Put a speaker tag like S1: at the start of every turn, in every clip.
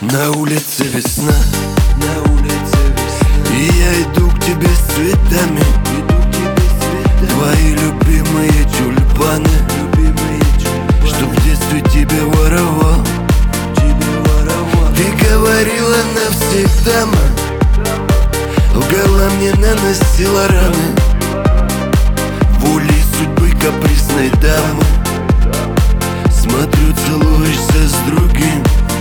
S1: На улице весна, и я иду к тебе с цветами. Твои любимые тюльпаны, что в детстве тебя воровал. Ты говорила навсегда, лгала мне, наносила раны. Волей судьбы капризной дамы. Смотрю, целуешься с другим,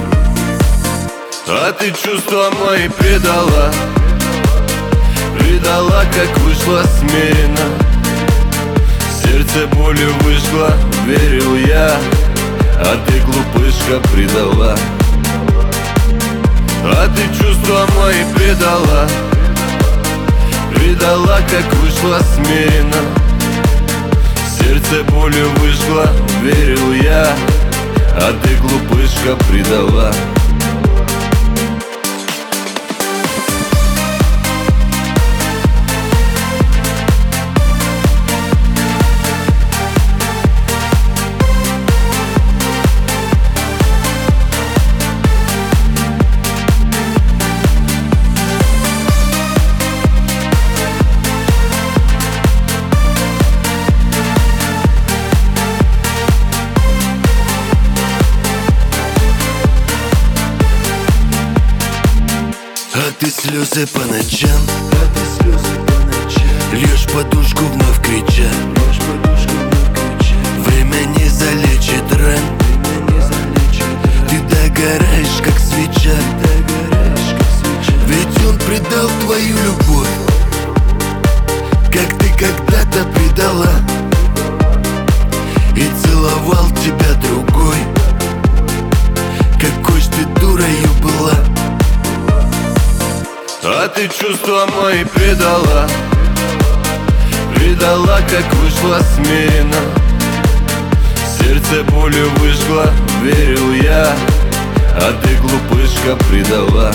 S1: а ты чувства мои предала. Предала, как вышла смиренно. Сердце болью вышло, верил я, а ты, глупышка, предала. А ты чувства мои предала. Предала, как вышла смиренно. Сердце болью вышло, верил я, а ты, глупышка, предала. А ты слезы по ночам, льешь подушку, вновь крича. Время не залечит ран. Ты догораешь, как свеча. Ведь он предал твою любовь, как ты когда-то предала. И целовал тебя другой. Какой ж ты дурою была. А ты чувства мои предала. Предала, как вышла смиренно. Сердце болью вышло, верил я, а ты, глупышка, предала.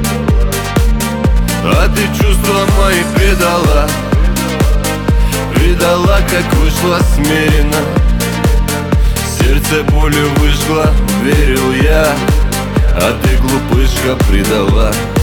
S1: А ты чувства мои предала. Предала, как вышла смиренно. Сердце болью вышло, верил я, а ты, глупышка, предала.